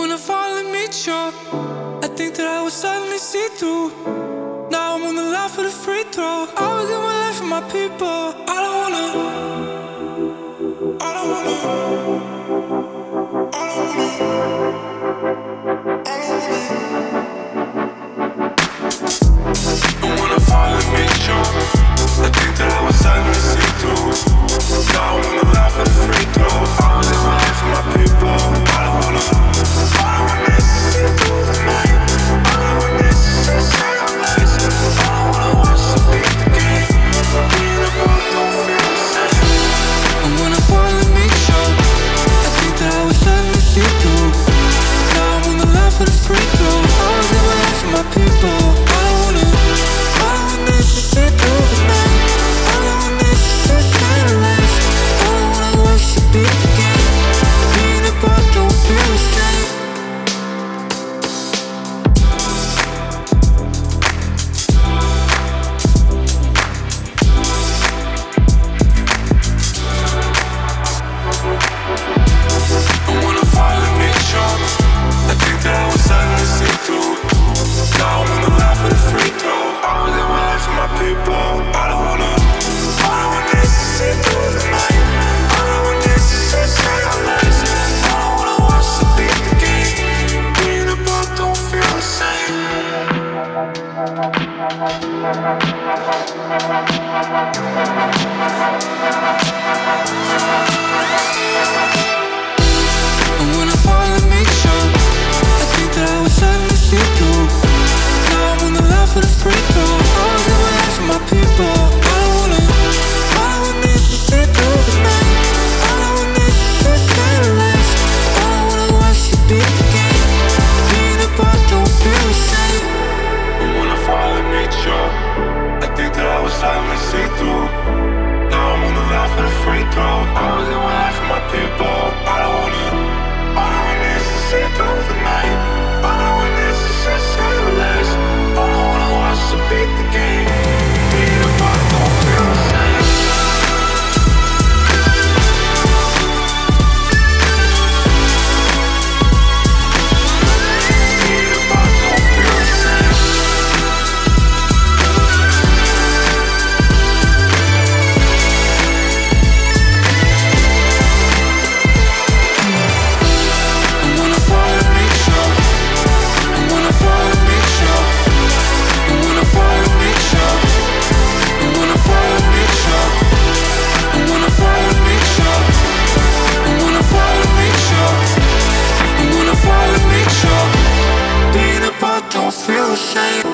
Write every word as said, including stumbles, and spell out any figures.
When I finally meet you, I think that I will suddenly see through. Now I'm on the line for the free throw. I will give my life for my people. I don't wanna, I don't wanna, I don't wanna, I don't wanna. And when I finally meet you, I think that I will suddenly see through. Now I'm on the line for the free throw. I will give my life for my people. I don't wanna, I don't wanna see through the night. I don't wanna see silence. I don't wanna watch the beat the game. Being apart don't feel the same. And when I finally meet you, I think that I will suddenly see through. Now I'm on the line for the free throw. I will give my life for my people. I don't wanna, I don't wanna see through the night. I don't wanna see silence. I don't wanna watch the beat the game. Being apart don't feel the same. And when I finally meet you, I think that I will suddenly see through. Now I'm on the line for the free throw. I will live my life for my people. I don't wanna, I don't wanna see through the night. I don't wanna see silence. I don't wanna watch the beat the game. Being apart don't feel the same. And when I finally meet you, I think that I will suddenly see through. Now I'm on the line for the free throw. I will give my life for my people. I don't wanna, I don't wanna see through the night. I don't wanna see silence. I don't wanna watch you beat the game. Being apart don't feel the same. And when I finally meet you, I think that I will suddenly see through. Now I'm on the line for the free throw. I will give my life for my people. I don't wanna, I don't wanna see through the night. I don't wanna see silence. I don't wanna watch the beat the game. Being apart don't feel the same. Being apart don't feel the same. And when I finally meet you, and when I finally meet you, and when I finally meet you, and when I finally meet you, and when I finally meet you, and when I finally meet you, and when I finally meet you, being apart don't feel the same.